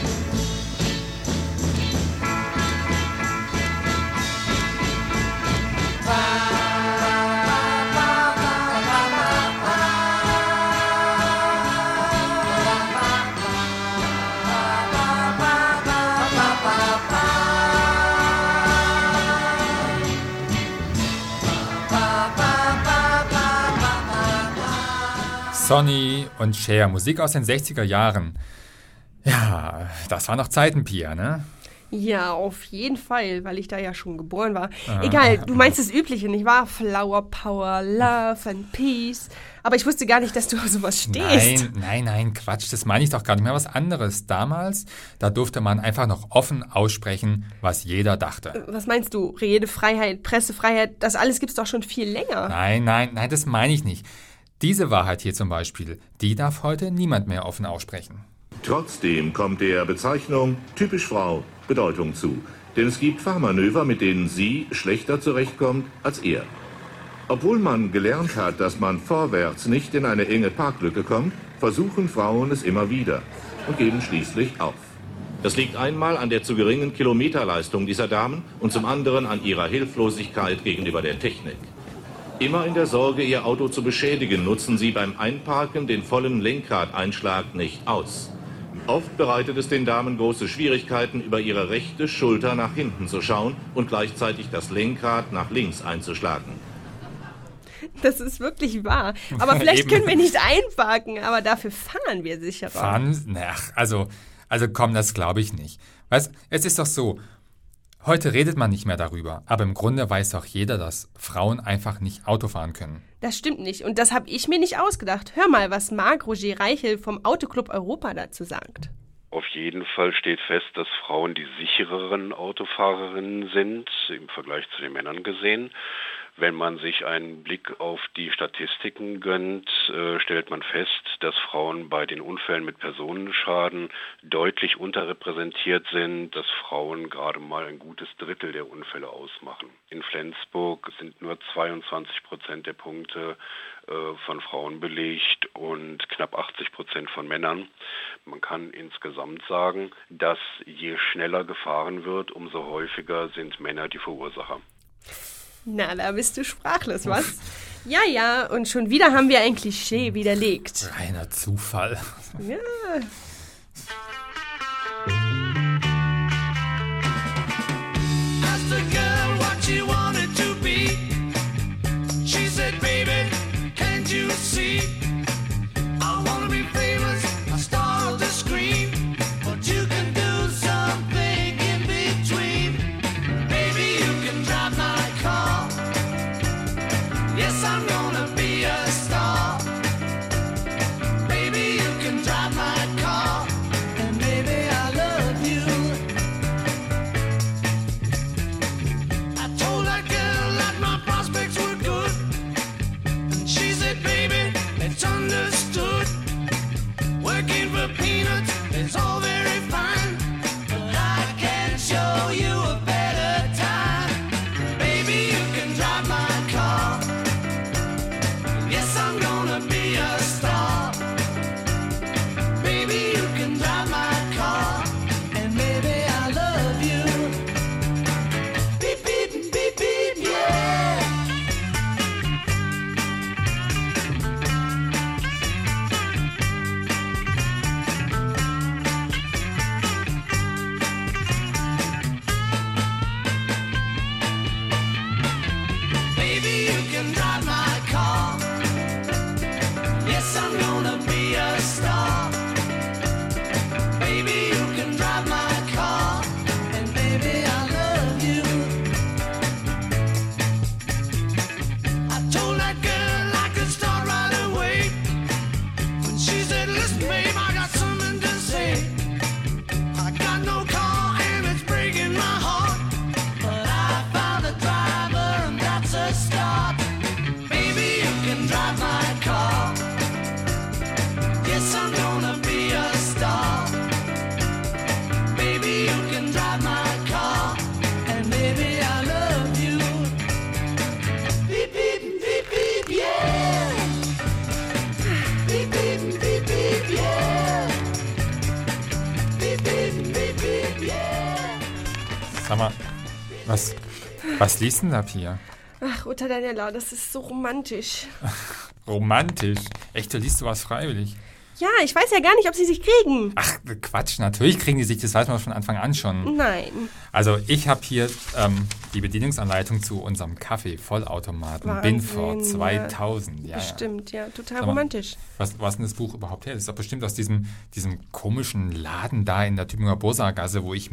Sonny und Cher, Musik aus den 60er Jahren. Ja, das waren noch Zeiten, Pia, ne? Ja, auf jeden Fall, weil ich da ja schon geboren war. Egal, du meinst das Übliche, nicht wahr? Flower Power, Love and Peace. Aber ich wusste gar nicht, dass du auf sowas stehst. Nein, Quatsch, das meine ich doch gar nicht mehr. Was anderes. Damals, da durfte man einfach noch offen aussprechen, was jeder dachte. Was meinst du? Redefreiheit, Pressefreiheit, das alles gibt's doch schon viel länger. Nein, das meine ich nicht. Diese Wahrheit hier zum Beispiel, die darf heute niemand mehr offen aussprechen. Trotzdem kommt der Bezeichnung typisch Frau Bedeutung zu. Denn es gibt Fahrmanöver, mit denen sie schlechter zurechtkommt als er. Obwohl man gelernt hat, dass man vorwärts nicht in eine enge Parklücke kommt, versuchen Frauen es immer wieder und geben schließlich auf. Das liegt einmal an der zu geringen Kilometerleistung dieser Damen und zum anderen an ihrer Hilflosigkeit gegenüber der Technik. Immer in der Sorge, ihr Auto zu beschädigen, nutzen sie beim Einparken den vollen Lenkradeinschlag nicht aus. Oft bereitet es den Damen große Schwierigkeiten, über ihre rechte Schulter nach hinten zu schauen und gleichzeitig das Lenkrad nach links einzuschlagen. Das ist wirklich wahr. Aber vielleicht können wir nicht einparken, aber dafür fahren wir sicherer. Fahren? Also komm, das glaube ich nicht. Weißt, es ist doch so, heute redet man nicht mehr darüber, aber im Grunde weiß doch jeder, dass Frauen einfach nicht Auto fahren können. Das stimmt nicht und das habe ich mir nicht ausgedacht. Hör mal, was Marc-Roger Reichel vom Autoclub Europa dazu sagt. Auf jeden Fall steht fest, dass Frauen die sichereren Autofahrerinnen sind, im Vergleich zu den Männern gesehen. Wenn man sich einen Blick auf die Statistiken gönnt, stellt man fest, dass Frauen bei den Unfällen mit Personenschaden deutlich unterrepräsentiert sind, dass Frauen gerade mal ein gutes Drittel der Unfälle ausmachen. In Flensburg sind nur 22% der Punkte von Frauen belegt und knapp 80% von Männern. Man kann insgesamt sagen, dass je schneller gefahren wird, umso häufiger sind Männer die Verursacher. Na, da bist du sprachlos, was? Ja, und schon wieder haben wir ein Klischee widerlegt. Reiner Zufall. Ja. Asked the girl what she wanted to be. She said, baby, can't you see? I wanna be famous, a star on the screen. But you can do something in between. Baby, you can drive my car. Yes, I'm gonna be a star. Baby, you can drive my car. And baby, I love Sag mal, was liest denn da, Pia? Ach, Uta Daniela, das ist so romantisch. Romantisch? Echt, du liest sowas freiwillig? Ja, ich weiß ja gar nicht, ob sie sich kriegen. Ach, Quatsch, natürlich kriegen die sich, das weiß man von Anfang an schon. Nein. Also ich habe hier die Bedienungsanleitung zu unserem Kaffee-Vollautomaten Wahnsinn, Binford 2000. Ja. Bestimmt, ja, total Sag mal, romantisch. Was ist denn das Buch überhaupt her? Das ist doch bestimmt aus diesem komischen Laden da in der Tübinger Borsagasse, wo ich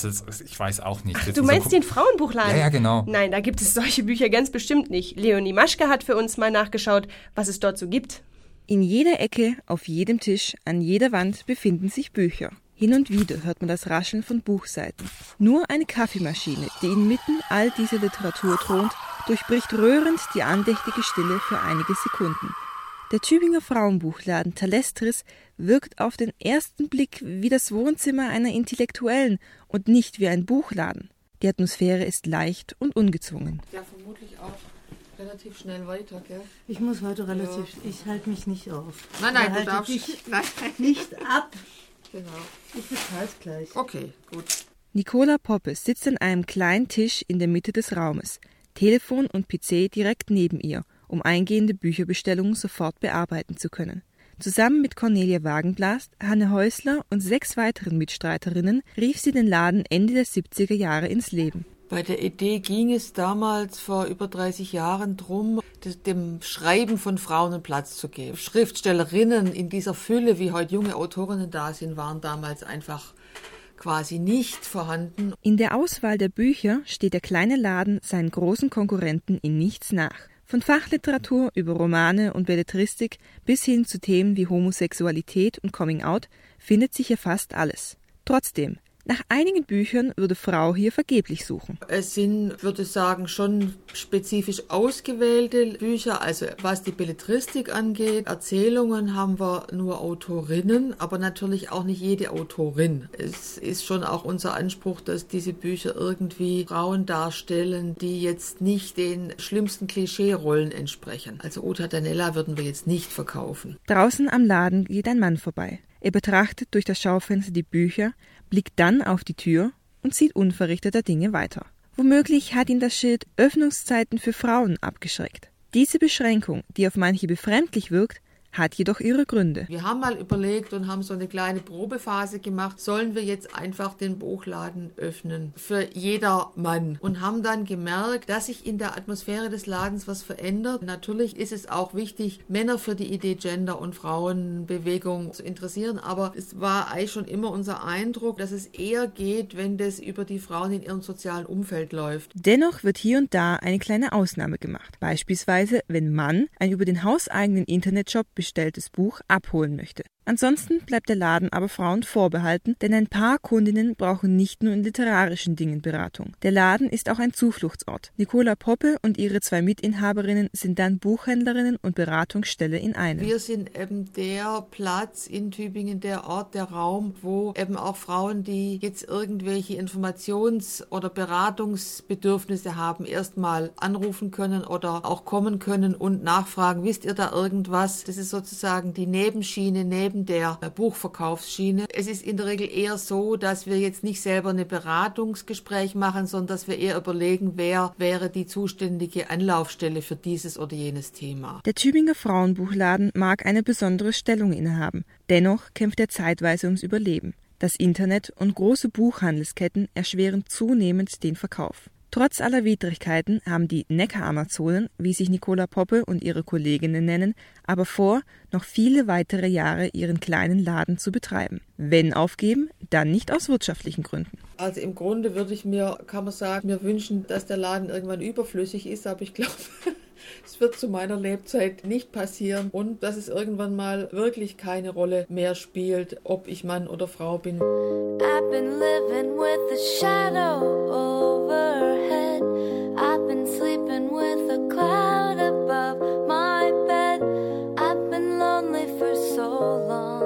weiß auch nicht. Ach, du meinst den Frauenbuchladen? Ja, genau. Nein, da gibt es solche Bücher ganz bestimmt nicht. Leonie Maschke hat für uns mal nachgeschaut, was es dort so gibt. In jeder Ecke, auf jedem Tisch, an jeder Wand befinden sich Bücher. Hin und wieder hört man das Rascheln von Buchseiten. Nur eine Kaffeemaschine, die inmitten all dieser Literatur thront, durchbricht rührend die andächtige Stille für einige Sekunden. Der Tübinger Frauenbuchladen Thalestris wirkt auf den ersten Blick wie das Wohnzimmer einer Intellektuellen und nicht wie ein Buchladen. Die Atmosphäre ist leicht und ungezwungen. Ja, vermutlich auch. Relativ schnell weiter, gell? Ich muss heute relativ... Ja. Ich halte mich nicht auf. Nein, du darfst nicht ab. Genau. Ich bezahle es gleich. Okay, gut. Nicola Poppe sitzt an einem kleinen Tisch in der Mitte des Raumes. Telefon und PC direkt neben ihr, um eingehende Bücherbestellungen sofort bearbeiten zu können. Zusammen mit Cornelia Wagenblast, Hanne Häusler und 6 weiteren Mitstreiterinnen rief sie den Laden Ende der 70er Jahre ins Leben. Bei der Idee ging es damals vor über 30 Jahren darum, dem Schreiben von Frauen einen Platz zu geben. Schriftstellerinnen in dieser Fülle, wie heute junge Autorinnen da sind, waren damals einfach quasi nicht vorhanden. In der Auswahl der Bücher steht der kleine Laden seinen großen Konkurrenten in nichts nach. Von Fachliteratur über Romane und Belletristik bis hin zu Themen wie Homosexualität und Coming-out findet sich hier fast alles. Trotzdem, nach einigen Büchern würde Frau hier vergeblich suchen. Es sind, würde ich sagen, schon spezifisch ausgewählte Bücher, also was die Belletristik angeht. Erzählungen haben wir nur Autorinnen, aber natürlich auch nicht jede Autorin. Es ist schon auch unser Anspruch, dass diese Bücher irgendwie Frauen darstellen, die jetzt nicht den schlimmsten Klischee-Rollen entsprechen. Also Uta Daniela würden wir jetzt nicht verkaufen. Draußen am Laden geht ein Mann vorbei. Er betrachtet durch das Schaufenster die Bücher, blickt dann auf die Tür und zieht unverrichteter Dinge weiter. Womöglich hat ihn das Schild Öffnungszeiten für Frauen abgeschreckt. Diese Beschränkung, die auf manche befremdlich wirkt, hat jedoch ihre Gründe. Wir haben mal überlegt und haben so eine kleine Probephase gemacht, sollen wir jetzt einfach den Buchladen öffnen für jedermann, und haben dann gemerkt, dass sich in der Atmosphäre des Ladens was verändert. Natürlich ist es auch wichtig, Männer für die Idee Gender und Frauenbewegung zu interessieren, aber es war eigentlich schon immer unser Eindruck, dass es eher geht, wenn das über die Frauen in ihrem sozialen Umfeld läuft. Dennoch wird hier und da eine kleine Ausnahme gemacht. Beispielsweise, wenn Mann ein über den hauseigenen Internetshop bestelltes Buch abholen möchte. Ansonsten bleibt der Laden aber Frauen vorbehalten, denn ein paar Kundinnen brauchen nicht nur in literarischen Dingen Beratung. Der Laden ist auch ein Zufluchtsort. Nicola Poppe und ihre 2 Mitinhaberinnen sind dann Buchhändlerinnen und Beratungsstelle in einem. Wir sind eben der Platz in Tübingen, der Ort, der Raum, wo eben auch Frauen, die jetzt irgendwelche Informations- oder Beratungsbedürfnisse haben, erstmal anrufen können oder auch kommen können und nachfragen, wisst ihr da irgendwas? Das ist sozusagen die Nebenschiene neben der Buchverkaufsschiene. Es ist in der Regel eher so, dass wir jetzt nicht selber ein Beratungsgespräch machen, sondern dass wir eher überlegen, wer wäre die zuständige Anlaufstelle für dieses oder jenes Thema. Der Tübinger Frauenbuchladen mag eine besondere Stellung innehaben. Dennoch kämpft er zeitweise ums Überleben. Das Internet und große Buchhandelsketten erschweren zunehmend den Verkauf. Trotz aller Widrigkeiten haben die Neckar-Amazonen, wie sich Nicola Poppe und ihre Kolleginnen nennen, aber vor, noch viele weitere Jahre ihren kleinen Laden zu betreiben. Wenn aufgeben, dann nicht aus wirtschaftlichen Gründen. Also im Grunde kann man sagen, mir wünschen, dass der Laden irgendwann überflüssig ist, aber ich glaube, es wird zu meiner Lebzeit nicht passieren und dass es irgendwann mal wirklich keine Rolle mehr spielt, ob ich Mann oder Frau bin. I've been living with a shadow overhead. I've been sleeping with a cloud above my bed. I've been lonely for so long.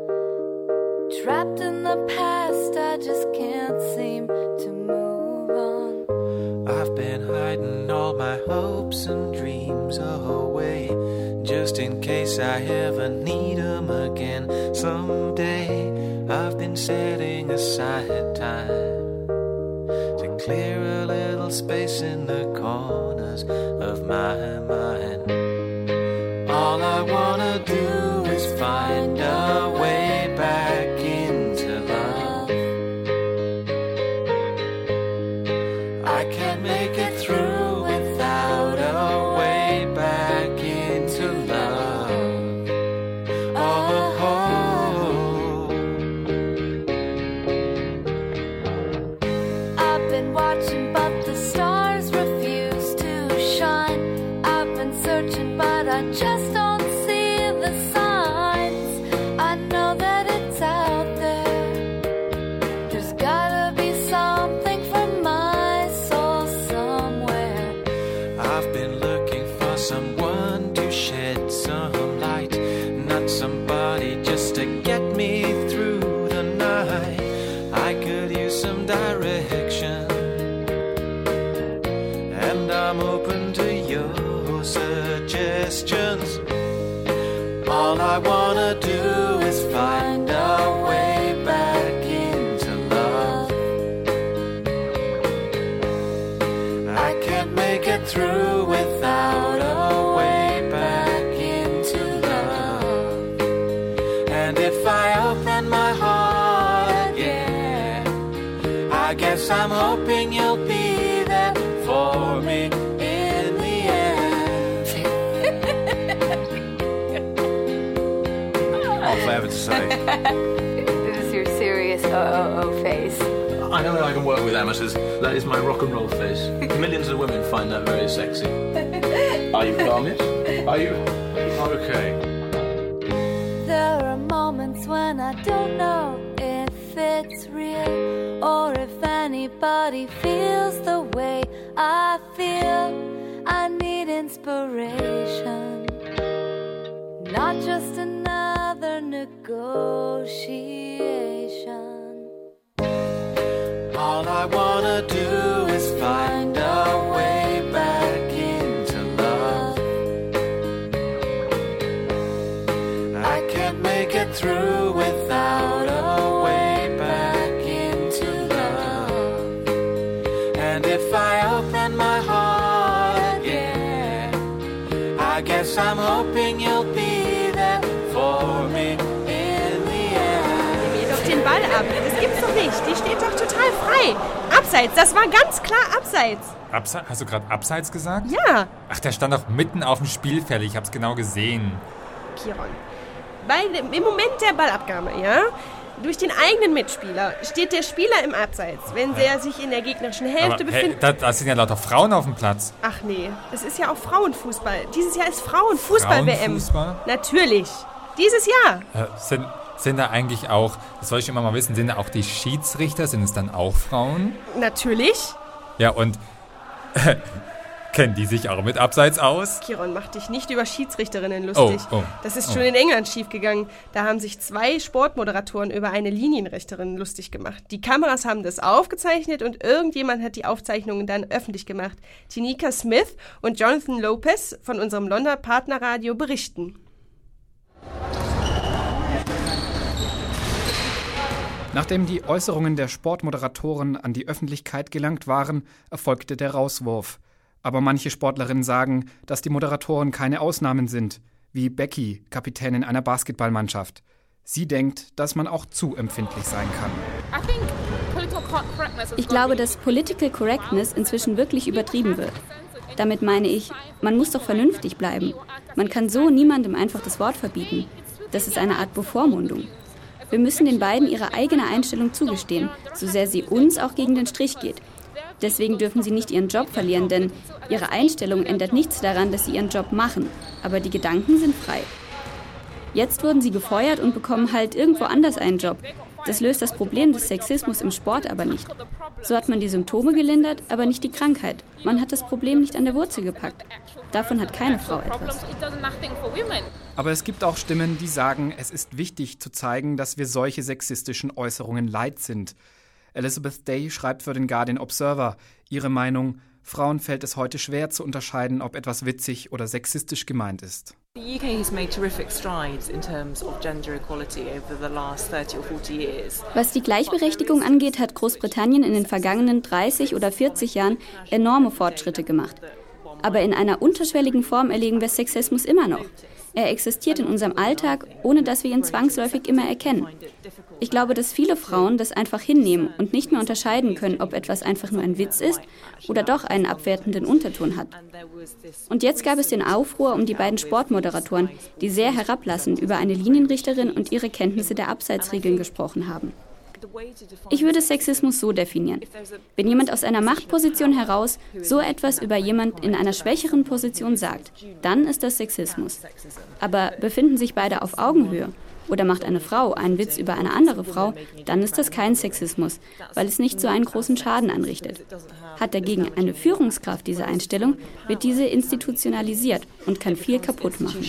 Trapped in the past, I just can't seem to move on. I've been hiding all my hopes and dreams away, just in case I ever need them again someday. I've been setting aside time to little space in the corners of my mind. All I wanna do is find a way back into love. I can't make it through without a way back into love. Oh, oh. I've been watching, but the stars refuse to shine. I've been searching, but I just don't see the signs. I know that it's out there. There's gotta be something for my soul somewhere. I've been looking for someone to shed some light, not somebody just to get me through the night. I could use some direction, and I'm open to your suggestions. All I wanna do is find a way back into love. I can't make it through without a way back into love. And if I open my heart again, I guess I'm hoping you'll be there for me in the end. Oh, flavor to say. This is your serious OOO face. I know that I can work with amateurs. That is my rock and roll face. Millions of women find that very sexy. Are you calmish? Are you? Okay. There are moments when I don't know if it's real or if anybody feels the way I feel. I need inspiration, not just another negotiation. All I wanna do is find a way back into love. I can't make it through without a way back into love. And if I open my heart again, I guess I'm hoping you'll be there for me in the end. Nimm ihr doch den Ball ab. Das gibt's doch nicht. Die steht doch total frei. Abseits, das war ganz klar abseits. Hast du gerade abseits gesagt? Ja. Ach, der stand doch mitten auf dem Spielfeld. Ich hab's genau gesehen. Kiron. Im Moment der Ballabgabe, ja, durch den eigenen Mitspieler steht der Spieler im Abseits, wenn der sich in der gegnerischen Hälfte befindet. Hey, da sind ja lauter Frauen auf dem Platz. Ach nee, es ist ja auch Frauenfußball. Dieses Jahr ist Frauenfußball-WM. Frauenfußball? Natürlich. Dieses Jahr. Sind da eigentlich auch, das wollte ich immer mal wissen, sind da auch die Schiedsrichter, sind es dann auch Frauen? Natürlich. Ja, und kennen die sich auch mit Abseits aus? Kiron, mach dich nicht über Schiedsrichterinnen lustig. Das ist schon in England schiefgegangen. Da haben sich 2 Sportmoderatoren über eine Linienrichterin lustig gemacht. Die Kameras haben das aufgezeichnet und irgendjemand hat die Aufzeichnungen dann öffentlich gemacht. Tinika Smith und Jonathan Lopez von unserem Londoner Partnerradio berichten. Nachdem die Äußerungen der Sportmoderatoren an die Öffentlichkeit gelangt waren, erfolgte der Rauswurf. Aber manche Sportlerinnen sagen, dass die Moderatoren keine Ausnahmen sind, wie Becky, Kapitänin einer Basketballmannschaft. Sie denkt, dass man auch zu empfindlich sein kann. Ich glaube, dass Political Correctness inzwischen wirklich übertrieben wird. Damit meine ich, man muss doch vernünftig bleiben. Man kann so niemandem einfach das Wort verbieten. Das ist eine Art Bevormundung. Wir müssen den beiden ihre eigene Einstellung zugestehen, so sehr sie uns auch gegen den Strich geht. Deswegen dürfen sie nicht ihren Job verlieren, denn ihre Einstellung ändert nichts daran, dass sie ihren Job machen. Aber die Gedanken sind frei. Jetzt wurden sie gefeuert und bekommen halt irgendwo anders einen Job. Das löst das Problem des Sexismus im Sport aber nicht. So hat man die Symptome gelindert, aber nicht die Krankheit. Man hat das Problem nicht an der Wurzel gepackt. Davon hat keine Frau etwas. Aber es gibt auch Stimmen, die sagen, es ist wichtig zu zeigen, dass wir solche sexistischen Äußerungen leid sind. Elizabeth Day schreibt für den Guardian Observer. Ihre Meinung: Frauen fällt es heute schwer zu unterscheiden, ob etwas witzig oder sexistisch gemeint ist. The UK has made terrific strides in terms of gender equality over the last 30 or 40 years. Was die Gleichberechtigung angeht, hat Großbritannien in den vergangenen 30 oder 40 Jahren enorme Fortschritte gemacht. Aber in einer unterschwelligen Form erleben wir Sexismus immer noch. Er existiert in unserem Alltag, ohne dass wir ihn zwangsläufig immer erkennen. Ich glaube, dass viele Frauen das einfach hinnehmen und nicht mehr unterscheiden können, ob etwas einfach nur ein Witz ist oder doch einen abwertenden Unterton hat. Und jetzt gab es den Aufruhr um die beiden Sportmoderatoren, die sehr herablassend über eine Linienrichterin und ihre Kenntnisse der Abseitsregeln gesprochen haben. Ich würde Sexismus so definieren. Wenn jemand aus einer Machtposition heraus so etwas über jemand in einer schwächeren Position sagt, dann ist das Sexismus. Aber befinden sich beide auf Augenhöhe oder macht eine Frau einen Witz über eine andere Frau, dann ist das kein Sexismus, weil es nicht so einen großen Schaden anrichtet. Hat dagegen eine Führungskraft diese Einstellung, wird diese institutionalisiert und kann viel kaputt machen.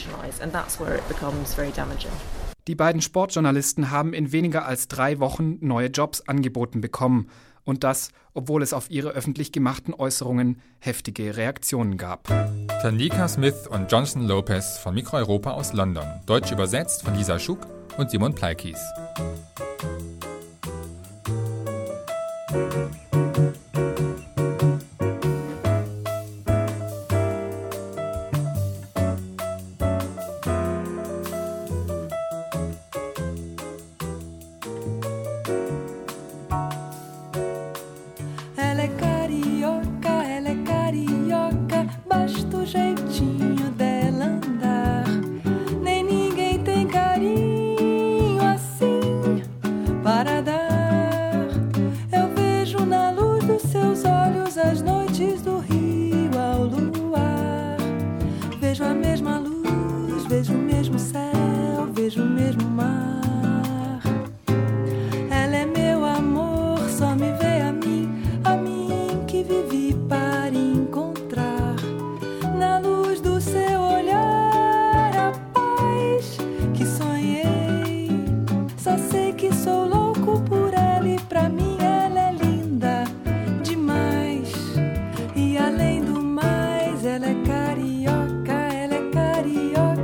Die beiden Sportjournalisten haben in weniger als 3 Wochen neue Jobs angeboten bekommen. Und das, obwohl es auf ihre öffentlich gemachten Äußerungen heftige Reaktionen gab. Tanika Smith und Jonathan Lopez von Mikro Europa aus London. Deutsch übersetzt von Lisa Schuck und Simon Pleikis. Ela é carioca, basta o jeitinho dela andar. Nem ninguém tem carinho assim para dar. Eu vejo na luz dos seus olhos as noites do rio ao luar. Vejo a mesma luz, vejo o mesmo céu, vejo o mesmo mar. Ela é meu amor, só me vê a mim que vivi para encontrar. Na luz do seu olhar a paz que sonhei. Só sei que sou louco por ela e pra mim ela é linda demais. E além do mais ela é carioca, ela é carioca.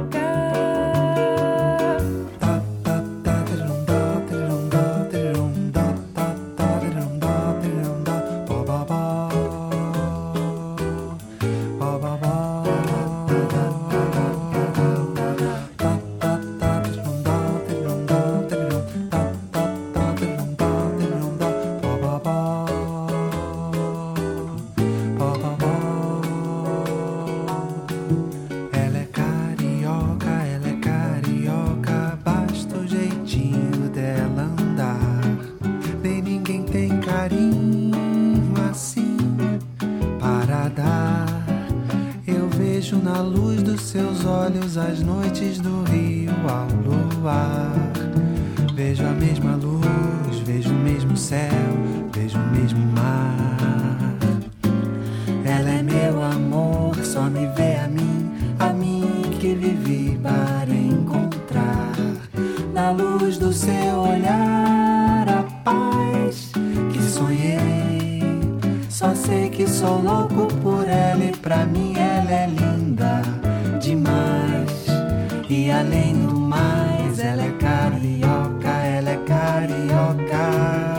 Na luz dos seus olhos as noites do rio ao luar. Vejo a mesma luz, vejo o mesmo céu, vejo o mesmo mar. Ela é meu amor, só me vê a mim que vivi para encontrar. Na luz do seu olhar a paz que sonhei. Só sei que sou louco por ela e pra mim ela é linda demais. E além do mais ela é carioca, ela é carioca.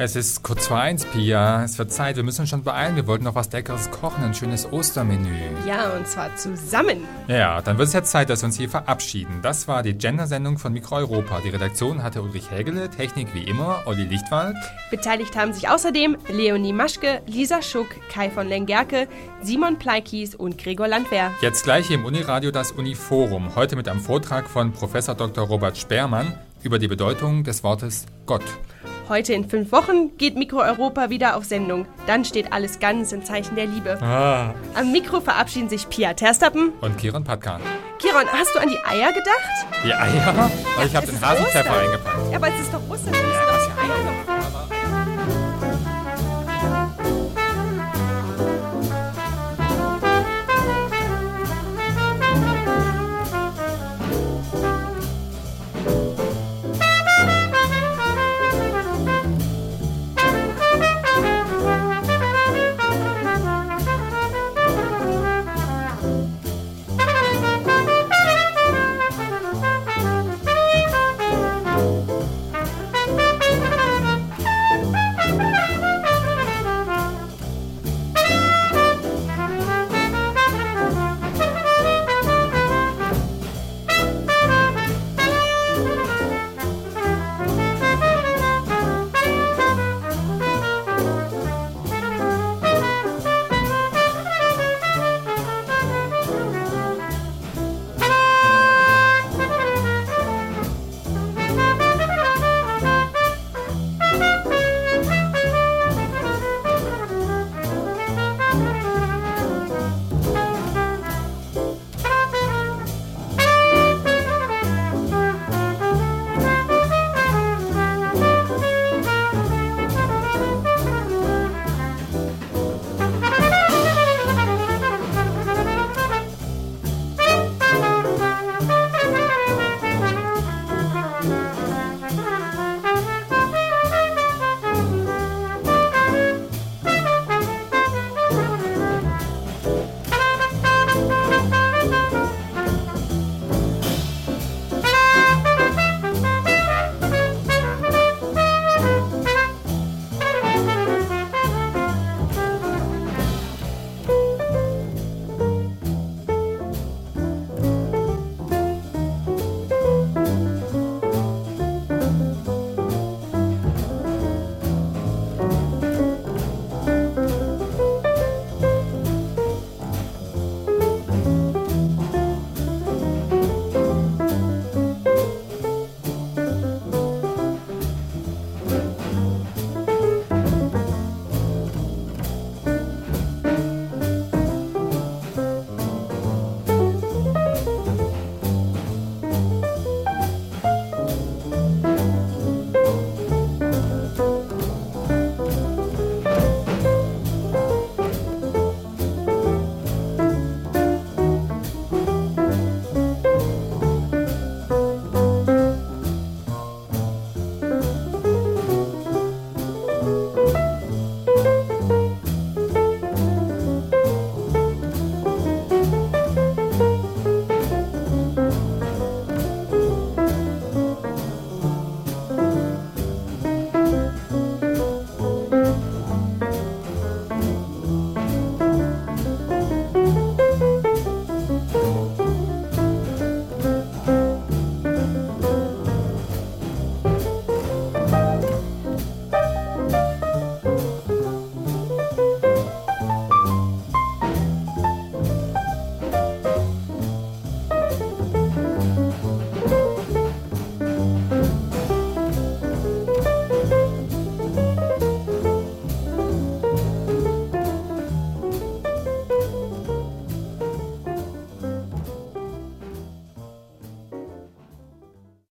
Es ist kurz vor 1, Pia. Es wird Zeit, wir müssen uns schon beeilen. Wir wollten noch was Leckeres kochen, ein schönes Ostermenü. Ja, und zwar zusammen. Ja, dann wird es jetzt Zeit, dass wir uns hier verabschieden. Das war die Gender-Sendung von Mikro Europa. Die Redaktion hatte Ulrich Hägele, Technik wie immer, Olli Lichtwald. Beteiligt haben sich außerdem Leonie Maschke, Lisa Schuck, Kai von Lengerke, Simon Pleikies und Gregor Landwehr. Jetzt gleich hier im Uniradio das Uniforum. Heute mit einem Vortrag von Prof. Dr. Robert Spermann über die Bedeutung des Wortes Gott. Heute in 5 Wochen geht Mikro Europa wieder auf Sendung. Dann steht alles ganz im Zeichen der Liebe. Am Mikro verabschieden sich Pia Terstappen und Kiron Patkan. Kiron, hast du an die Eier gedacht? Die Eier? Ich habe den Hasenpfeffer eingepackt. Ja, aber es ist doch Ostern. Es ist doch die Eier.